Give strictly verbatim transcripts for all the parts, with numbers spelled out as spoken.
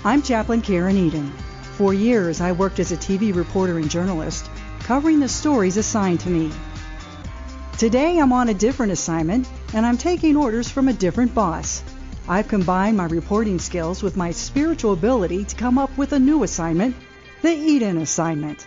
I'm Chaplain Karen Eden. For years, I worked as a T V reporter and journalist, covering the stories assigned to me. Today, I'm on a different assignment, and I'm taking orders from a different boss. I've combined my reporting skills with my spiritual ability to come up with a new assignment, the Eden Assignment.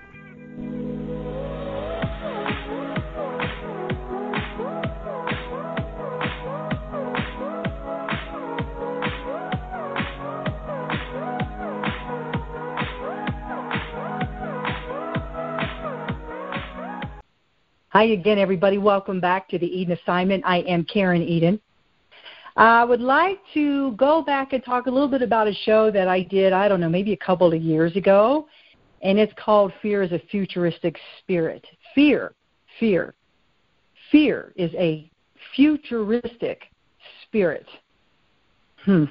Hi again, everybody. Welcome back to the Eden Assignment. I am Karen Eden. I would like to go back and talk a little bit about a show that I did, I don't know, maybe a couple of years ago, and it's called Fear is a Futuristic Spirit. Fear, fear, fear is a futuristic spirit. Hmm.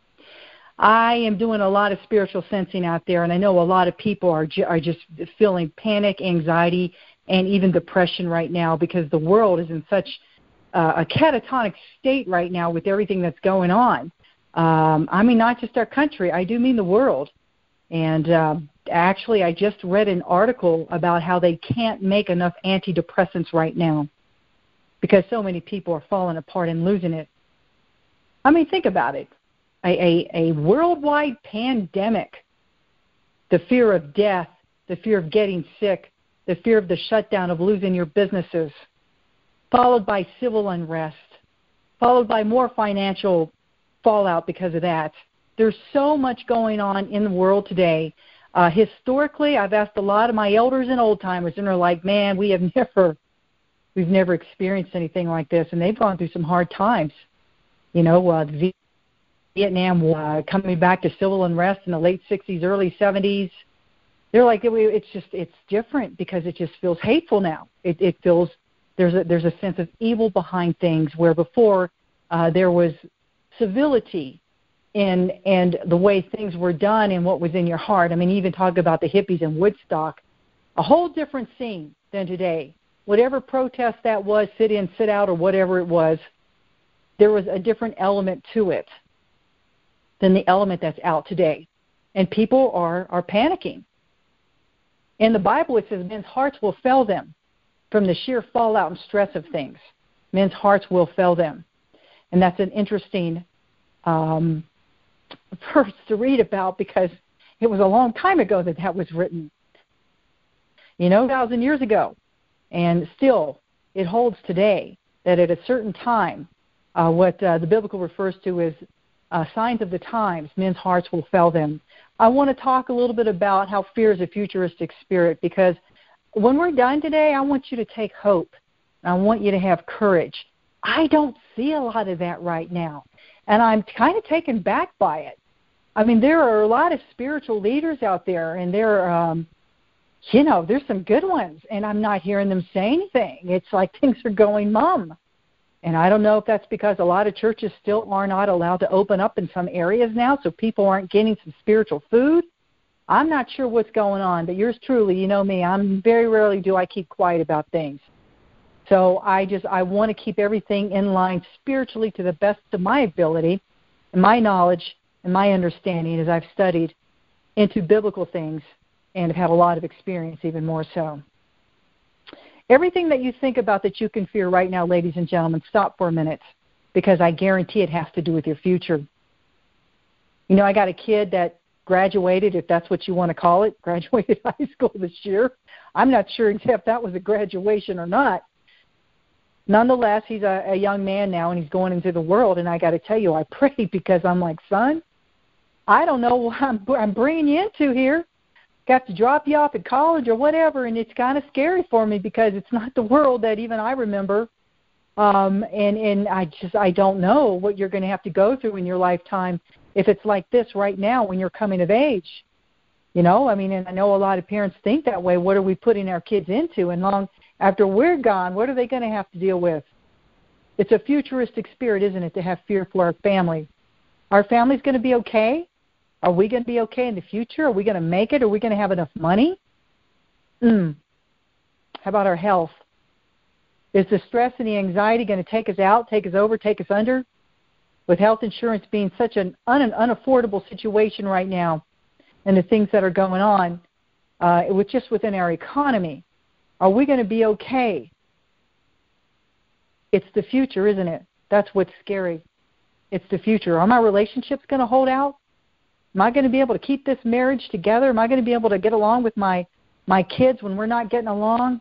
I am doing a lot of spiritual sensing out there, and I know a lot of people are ju- are just feeling panic, anxiety, and even depression right now because the world is in such uh, a catatonic state right now with everything that's going on. Um, I mean, not just our country. I do mean the world. And uh, actually, I just read an article about how they can't make enough antidepressants right now because so many people are falling apart and losing it. I mean, think about it. A, a, a worldwide pandemic, the fear of death, the fear of getting sick, the fear of the shutdown, of losing your businesses, followed by civil unrest, followed by more financial fallout because of that. There's so much going on in the world today. Uh, historically, I've asked a lot of my elders and old-timers, and they're like, man, we have never, we've never experienced anything like this, and they've gone through some hard times. You know, uh, the Vietnam War, uh, coming back to civil unrest in the late sixties, early seventies, they're like, it's just, it's different because it just feels hateful now. It, it feels, there's a, there's a sense of evil behind things where before uh, there was civility in, and the way things were done and what was in your heart. I mean, even talk about the hippies in Woodstock, a whole different scene than today. Whatever protest that was, sit in, sit out, or whatever it was, there was a different element to it than the element that's out today. And people are, are panicking. In the Bible, it says men's hearts will fail them from the sheer fallout and stress of things. Men's hearts will fail them. And that's an interesting um, verse to read about because it was a long time ago that that was written. You know, a thousand years ago. And still, it holds today that at a certain time, uh, what uh, the biblical refers to as uh, signs of the times, men's hearts will fail them. I want to talk a little bit about how fear is a futuristic spirit because when we're done today, I want you to take hope. I want you to have courage. I don't see a lot of that right now, and I'm kind of taken back by it. I mean, there are a lot of spiritual leaders out there, and there are, um, you know, there's some good ones, and I'm not hearing them say anything. It's like things are going mum. And I don't know if that's because a lot of churches still are not allowed to open up in some areas now, so people aren't getting some spiritual food. I'm not sure what's going on, but yours truly, you know me, I'm very rarely do I keep quiet about things. So I just, I want to keep everything in line spiritually to the best of my ability and my knowledge and my understanding as I've studied into biblical things and have had a lot of experience even more so. Everything that you think about that you can fear right now, ladies and gentlemen, stop for a minute because I guarantee it has to do with your future. You know, I got a kid that graduated, if that's what you want to call it, graduated high school this year. I'm not sure if that was a graduation or not. Nonetheless, he's a, a young man now, and he's going into the world, and I got to tell you, I pray because I'm like, son, I don't know what I'm, I'm bringing you into here. Got to drop you off at college or whatever, and it's kind of scary for me because it's not the world that even I remember. Um, and, and I just, I don't know what you're going to have to go through in your lifetime if it's like this right now when you're coming of age. You know, I mean, and I know a lot of parents think that way. What are we putting our kids into? And long after we're gone, what are they going to have to deal with? It's a futuristic spirit, isn't it, to have fear for our family. Our family's going to be okay? Are we going to be okay in the future? Are we going to make it? Are we going to have enough money? Mm. How about our health? Is the stress and the anxiety going to take us out, take us over, take us under? with health insurance being such an, un, an unaffordable situation right now and the things that are going on, uh, with just within our economy, are we going to be okay? It's the future, isn't it? That's what's scary. It's the future. Are my relationships going to hold out? Am I going to be able to keep this marriage together? Am I going to be able to get along with my, my kids when we're not getting along?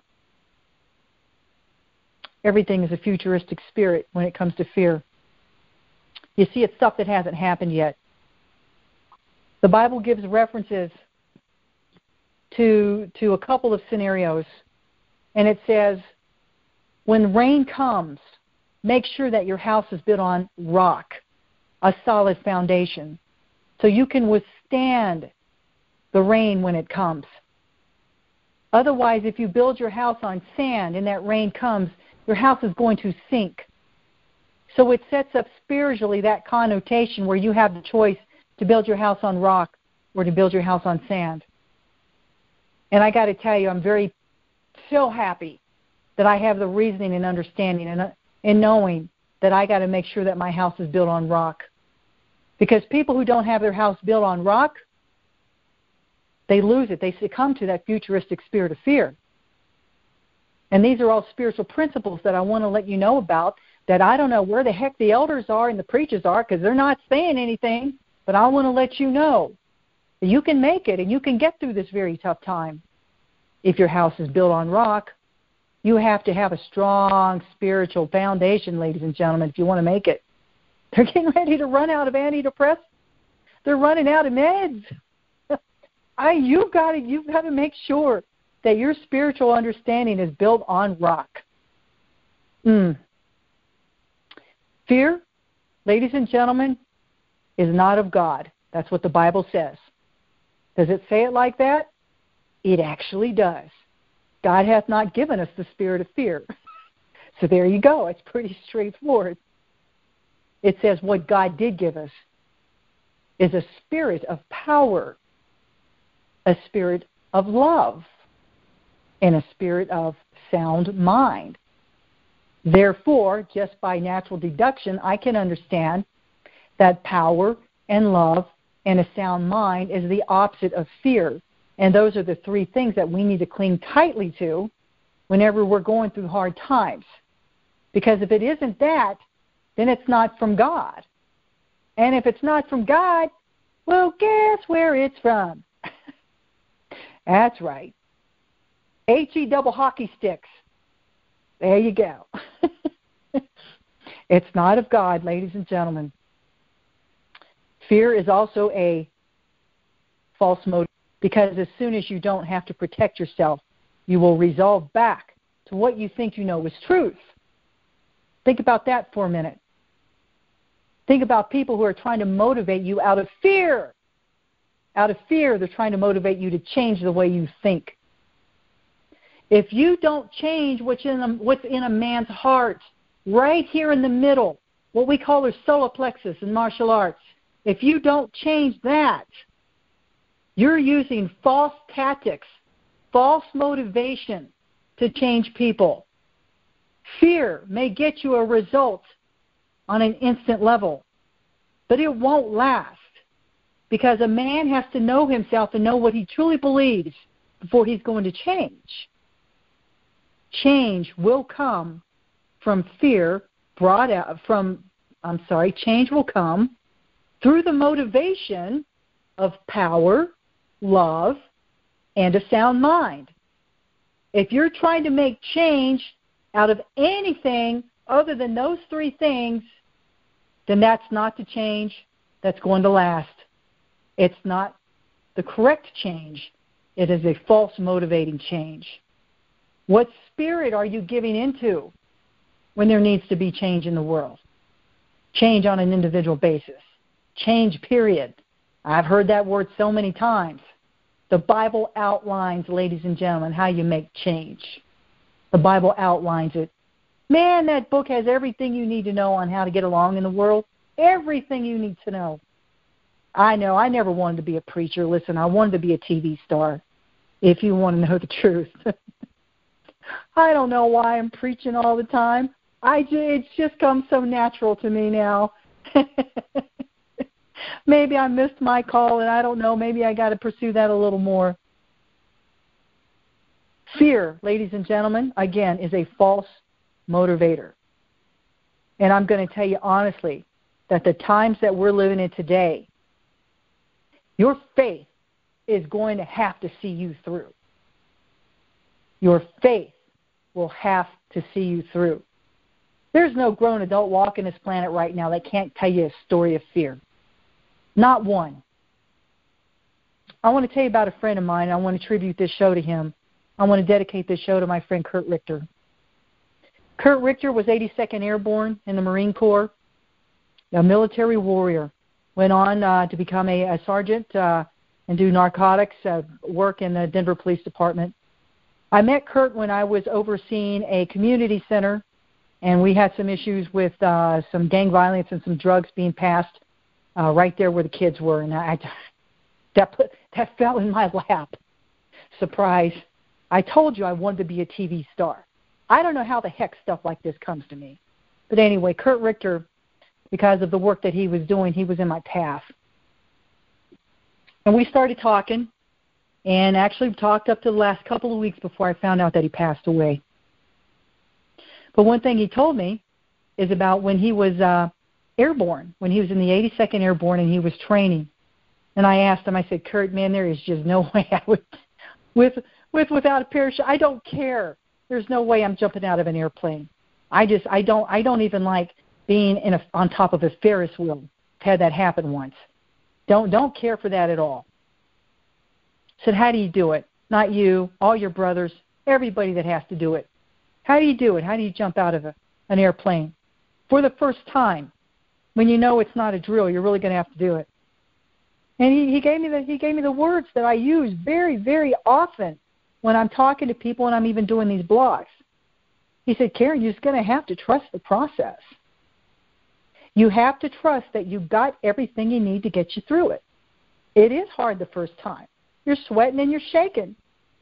Everything is a futuristic spirit when it comes to fear. You see, it's stuff that hasn't happened yet. The Bible gives references to, to a couple of scenarios, and it says, when rain comes, make sure that your house is built on rock, a solid foundation, so you can withstand the rain when it comes. Otherwise, if you build your house on sand and that rain comes, your house is going to sink. So it sets up spiritually that connotation where you have the choice to build your house on rock or to build your house on sand. And I got to tell you, I'm very, so happy that I have the reasoning and understanding and, and knowing that I got to make sure that my house is built on rock. Because people who don't have their house built on rock, they lose it. They succumb to that futuristic spirit of fear. And these are all spiritual principles that I want to let you know about, that I don't know where the heck the elders are and the preachers are because they're not saying anything, but I want to let you know that you can make it and you can get through this very tough time. If your house is built on rock, you have to have a strong spiritual foundation, ladies and gentlemen, if you want to make it. They're getting ready to run out of antidepressants. They're running out of meds. I, you've got to, you've got to make sure that your spiritual understanding is built on rock. Mm. Fear, ladies and gentlemen, is not of God. That's what the Bible says. Does it say it like that? It actually does. God hath not given us the spirit of fear. So there you go. It's pretty straightforward. It says what God did give us is a spirit of power, a spirit of love, and a spirit of sound mind. Therefore, just by natural deduction, I can understand that power and love and a sound mind is the opposite of fear. And those are the three things that we need to cling tightly to whenever we're going through hard times. Because if it isn't that, then it's not from God. And if it's not from God, well, guess where it's from? That's right. H-E double hockey sticks. There you go. It's not of God, ladies and gentlemen. Fear is also a false motive, because as soon as you don't have to protect yourself, you will resolve back to what you think you know is truth. Think about that for a minute. Think about people who are trying to motivate you out of fear. Out of fear, they're trying to motivate you to change the way you think. If you don't change what's in a, what's in a man's heart, right here in the middle, what we call our solar plexus in martial arts, if you don't change that, you're using false tactics, false motivation to change people. Fear may get you a result on an instant level, but it won't last, because a man has to know himself and know what he truly believes before he's going to change. Change will come from fear brought out from, I'm sorry, change will come through the motivation of power, love, and a sound mind. If you're trying to make change out of anything other than those three things, then that's not the change that's going to last. It's not the correct change. It is a false motivating change. What spirit are you giving into when there needs to be change in the world? Change on an individual basis. Change, period. I've heard that word so many times. The Bible outlines, ladies and gentlemen, how you make change. The Bible outlines it. Man, that book has everything you need to know on how to get along in the world. Everything you need to know. I know, I never wanted to be a preacher. Listen, I wanted to be a T V star, if you want to know the truth. I don't know why I'm preaching all the time. I, it's just come so natural to me now. Maybe I missed my call, and I don't know. Maybe I got to pursue that a little more. Fear, ladies and gentlemen, again, is a false motivator. And I'm going to tell you honestly that the times that we're living in today, your faith is going to have to see you through. Your faith will have to see you through. There's no grown adult walking this planet right now that can't tell you a story of fear. Not one. I want to tell you about a friend of mine. I want to tribute this show to him. I want to dedicate this show to my friend Kurt Richter. Kurt Richter was eighty-second Airborne in the Marine Corps, a military warrior. Went on uh, to become a, a sergeant uh, and do narcotics uh, work in the Denver Police Department. I met Kurt when I was overseeing a community center, and we had some issues with uh, some gang violence and some drugs being passed uh, right there where the kids were. And I, that, put, that fell in my lap. Surprise. I told you I wanted to be a T V star. I don't know how the heck stuff like this comes to me. But anyway, Kurt Richter, because of the work that he was doing, he was in my path. And we started talking, and actually talked up to the last couple of weeks before I found out that he passed away. But one thing he told me is about when he was uh, airborne, when he was in the eighty-second Airborne and he was training. And I asked him, I said, Kurt, man, there is just no way I would, with, with, without a parachute, I don't care. There's no way I'm jumping out of an airplane. I just, I don't, I don't even like being in a, on top of a Ferris wheel. I've had that happen once. Don't, don't care for that at all. I said, how do you do it? Not you, all your brothers, everybody that has to do it. How do you do it? How do you jump out of a, an airplane? For the first time, when you know it's not a drill, you're really going to have to do it. And he, he gave me the he gave me the words that I use very, very often when I'm talking to people and I'm even doing these blogs. He said, Karen, you're just going to have to trust the process. You have to trust that you've got everything you need to get you through it. It is hard the first time. You're sweating and you're shaking.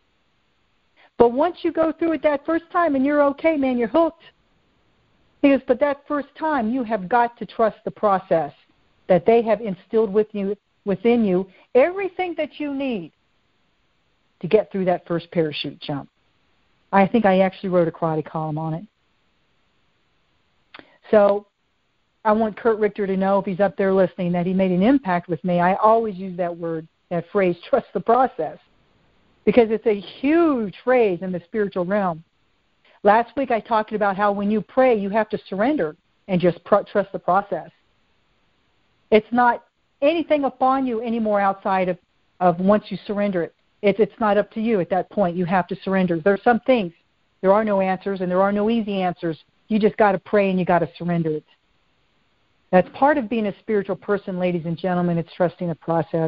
But once you go through it that first time and you're okay, man, you're hooked. He goes, but that first time you have got to trust the process that they have instilled with you, within you, everything that you need to get through that first parachute jump. I think I actually wrote a karate column on it. So I want Kurt Richter to know, if he's up there listening, that he made an impact with me. I always use that word, that phrase, trust the process, because it's a huge phrase in the spiritual realm. Last week I talked about how when you pray, you have to surrender and just pro- trust the process. It's not anything upon you anymore outside of, of once you surrender it. It's, it's not up to you at that point. You have to surrender. There are some things. There are no answers, and there are no easy answers. You just got to pray, and you got to surrender it. That's part of being a spiritual person, ladies and gentlemen. It's trusting the process.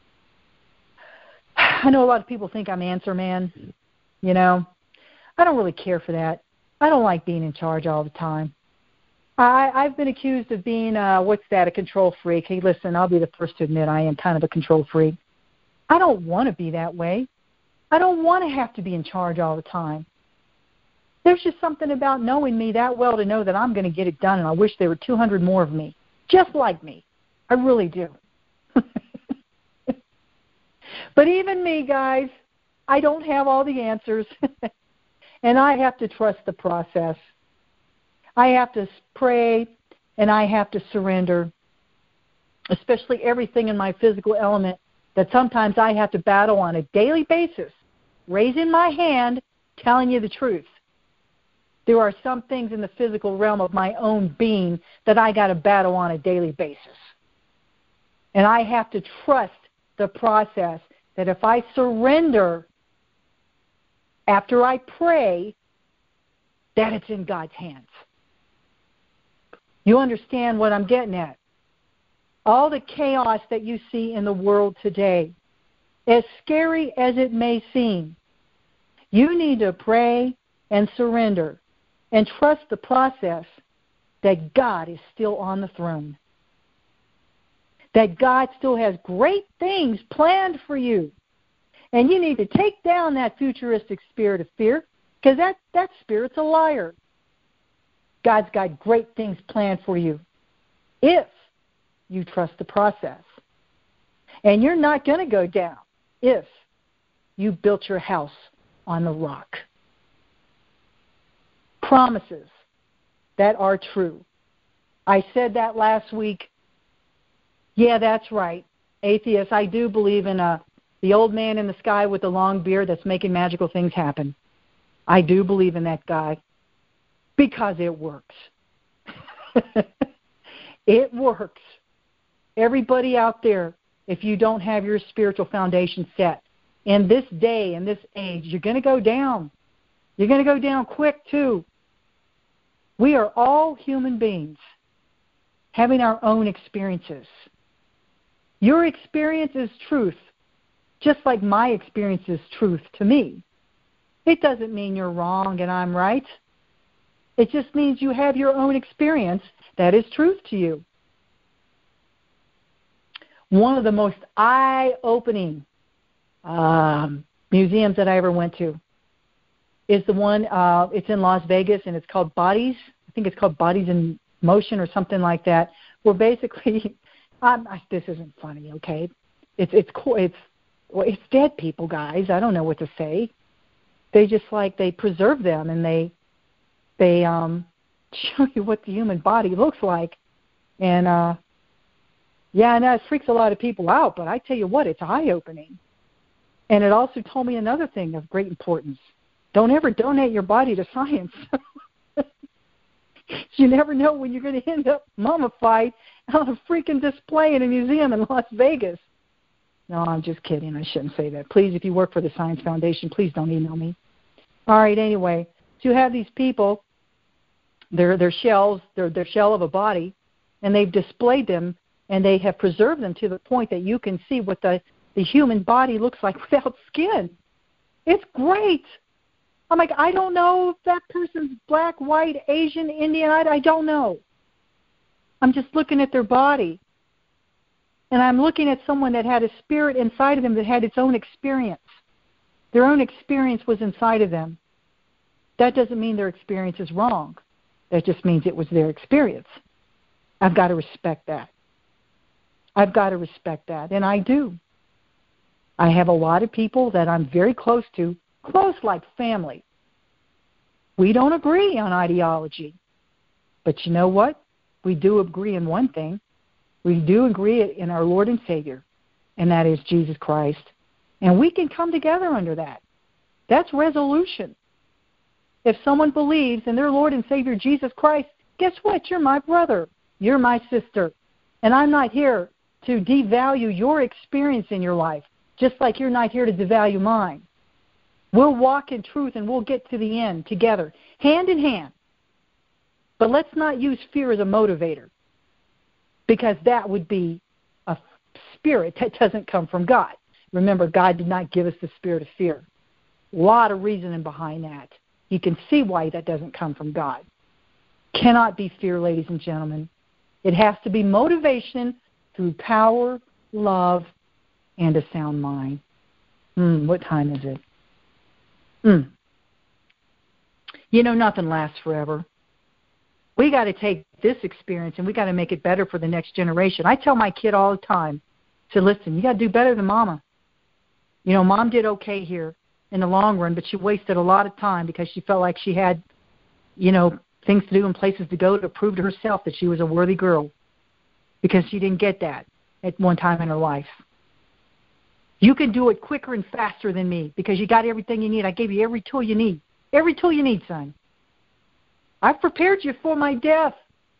I know a lot of people think I'm answer man. You know, I don't really care for that. I don't like being in charge all the time. I, I've been accused of being, uh, what's that, a control freak. Hey, listen, I'll be the first to admit I am kind of a control freak. I don't want to be that way. I don't want to have to be in charge all the time. There's just something about knowing me that well to know that I'm going to get it done, and I wish there were two hundred more of me, just like me. I really do. But even me, guys, I don't have all the answers, and I have to trust the process. I have to pray, and I have to surrender, especially everything in my physical element that sometimes I have to battle on a daily basis, raising my hand, telling you the truth. There are some things in the physical realm of my own being that I got to battle on a daily basis. And I have to trust the process that if I surrender after I pray, that it's in God's hands. You understand what I'm getting at? All the chaos that you see in the world today, as scary as it may seem, you need to pray and surrender and trust the process that God is still on the throne, that God still has great things planned for you. And you need to take down that futuristic spirit of fear, because that, that spirit's a liar. God's got great things planned for you if you trust the process. And you're not going to go down if you built your house on the rock. Promises that are true. I said that last week. Yeah, that's right. Atheists, I do believe in a, the old man in the sky with the long beard that's making magical things happen. I do believe in that guy because it works. It works. Everybody out there, if you don't have your spiritual foundation set, in this day, in this age, you're going to go down. You're going to go down quick, too. We are all human beings having our own experiences. Your experience is truth, just like my experience is truth to me. It doesn't mean you're wrong and I'm right. It just means you have your own experience that is truth to you. One of the most eye-opening um, museums that I ever went to is the one, uh, it's in Las Vegas, and it's called Bodies. I think it's called Bodies in Motion or something like that, where basically, um, this isn't funny, okay? It's it's it's well, it's dead people, guys. I don't know what to say. They just like they preserve them and they they um, show you what the human body looks like, and uh, yeah, and that freaks a lot of people out. But I tell you what, it's eye-opening, and it also told me another thing of great importance. Don't ever donate your body to science. You never know when you're going to end up mummified on a freaking display in a museum in Las Vegas. No, I'm just kidding. I shouldn't say that. Please, if you work for the Science Foundation, please don't email me. All right, anyway, so you have these people, they're, they're shells, they're their shell of a body, and they've displayed them, and they have preserved them to the point that you can see what the, the human body looks like without skin. It's great. I'm like, I don't know if that person's black, white, Asian, Indian. I, I don't know. I'm just looking at their body. And I'm looking at someone that had a spirit inside of them that had its own experience. Their own experience was inside of them. That doesn't mean their experience is wrong. That just means it was their experience. I've got to respect that. I've got to respect that. And I do. I have a lot of people that I'm very close to, close like family. We don't agree on ideology. But you know what? We do agree in one thing. We do agree in our Lord and Savior, and that is Jesus Christ. And we can come together under that. That's resolution. If someone believes in their Lord and Savior Jesus Christ, guess what? You're my brother. You're my sister. And I'm not here to devalue your experience in your life, just like you're not here to devalue mine. We'll walk in truth and we'll get to the end together, hand in hand. But let's not use fear as a motivator, because that would be a spirit that doesn't come from God. Remember, God did not give us the spirit of fear. A lot of reasoning behind that. You can see why that doesn't come from God. Cannot be fear, ladies and gentlemen. It has to be motivation through power, love, and a sound mind. Hmm, what time is it? Hmm. You know, nothing lasts forever. We got to take this experience and we got to make it better for the next generation. I tell my kid all the time, I say, listen, you got to do better than Mama. You know, Mom did okay here in the long run, but she wasted a lot of time because she felt like she had, you know, things to do and places to go to prove to herself that she was a worthy girl, because she didn't get that at one time in her life. You can do it quicker and faster than me because you got everything you need. I gave you every tool you need. Every tool you need, son. I've prepared you for my death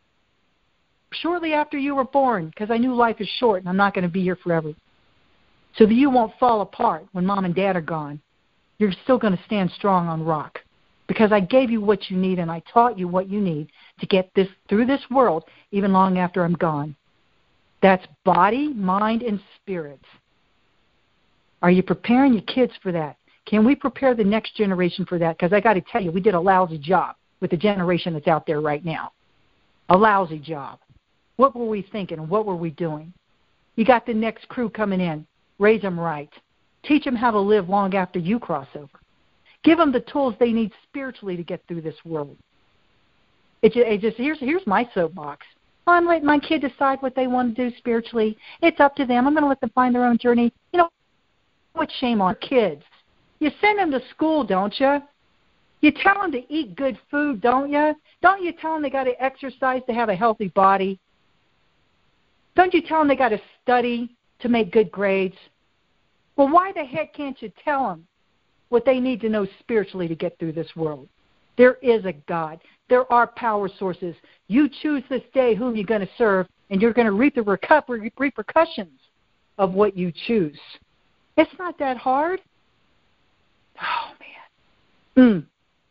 shortly after you were born, because I knew life is short and I'm not going to be here forever. So that you won't fall apart when Mom and Dad are gone. You're still going to stand strong on rock, because I gave you what you need and I taught you what you need to get this through this world even long after I'm gone. That's body, mind, and spirit. Are you preparing your kids for that? Can we prepare the next generation for that? Because I got to tell you, we did a lousy job with the generation that's out there right now. A lousy job. What were we thinking? What were we doing? You got the next crew coming in. Raise them right. Teach them how to live long after you cross over. Give them the tools they need spiritually to get through this world. It just, it just here's here's my soapbox. I'm letting my kid decide what they want to do spiritually. It's up to them. I'm going to let them find their own journey. You know, what shame on kids? You send them to school, don't you? You tell them to eat good food, don't you? Don't you tell them they got to exercise to have a healthy body? Don't you tell them they got to study to make good grades? Well, why the heck can't you tell them what they need to know spiritually to get through this world? There is a God. There are power sources. You choose this day whom you're going to serve, and you're going to reap the repercussions of what you choose. It's not that hard. Oh, man. Mm.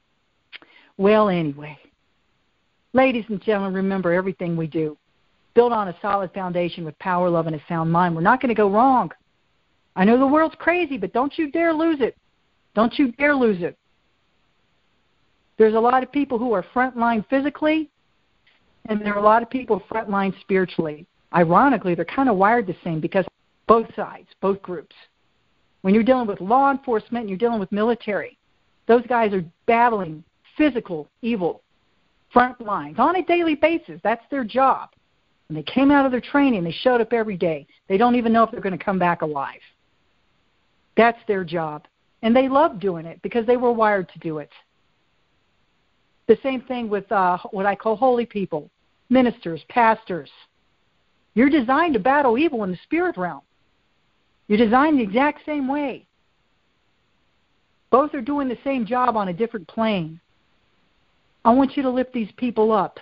Well, anyway, ladies and gentlemen, remember everything we do. Built on a solid foundation with power, love, and a sound mind. We're not going to go wrong. I know the world's crazy, but don't you dare lose it. Don't you dare lose it. There's a lot of people who are frontline physically, and there are a lot of people frontline spiritually. Ironically, they're kind of wired the same because both sides, both groups. When you're dealing with law enforcement and you're dealing with military, those guys are battling physical evil, front lines, on a daily basis. That's their job. When they came out of their training, they showed up every day. They don't even know if they're going to come back alive. That's their job. And they love doing it because they were wired to do it. The same thing with uh, what I call holy people, ministers, pastors. You're designed to battle evil in the spirit realm. You're designed the exact same way. Both are doing the same job on a different plane. I want you to lift these people up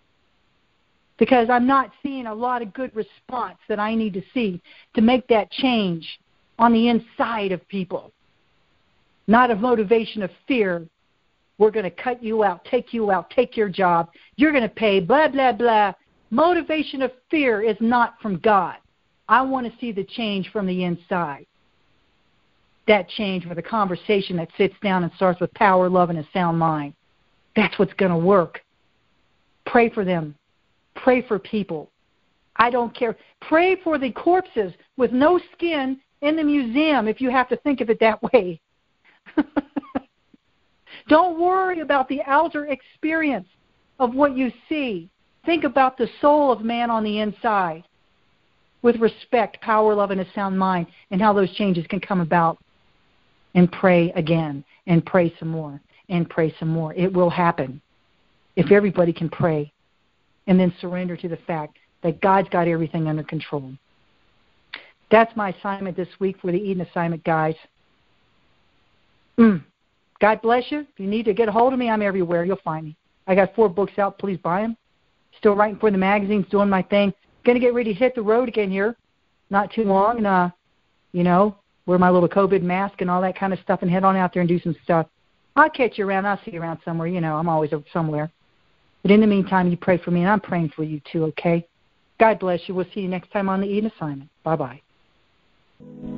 because I'm not seeing a lot of good response that I need to see to make that change on the inside of people. Not a motivation of fear. We're going to cut you out, take you out, take your job. You're going to pay, blah, blah, blah. Motivation of fear is not from God. I want to see the change from the inside. That change with a conversation that sits down and starts with power, love, and a sound mind. That's what's going to work. Pray for them. Pray for people. I don't care. Pray for the corpses with no skin in the museum if you have to think of it that way. Don't worry about the outer experience of what you see. Think about the soul of man on the inside with respect, power, love, and a sound mind, and how those changes can come about. And pray again, and pray some more, and pray some more. It will happen if everybody can pray and then surrender to the fact that God's got everything under control. That's my assignment this week for the Eden Assignment, guys. Mm. God bless you. If you need to get a hold of me, I'm everywhere. You'll find me. I got four books out. Please buy them. Still writing for the magazines, doing my thing. Going to get ready to hit the road again here. Not too long. And, uh, you know, wear my little COVID mask and all that kind of stuff and head on out there and do some stuff. I'll catch you around. I'll see you around somewhere. You know, I'm always somewhere. But in the meantime, you pray for me, and I'm praying for you too, okay? God bless you. We'll see you next time on the Eden Assignment. Bye-bye.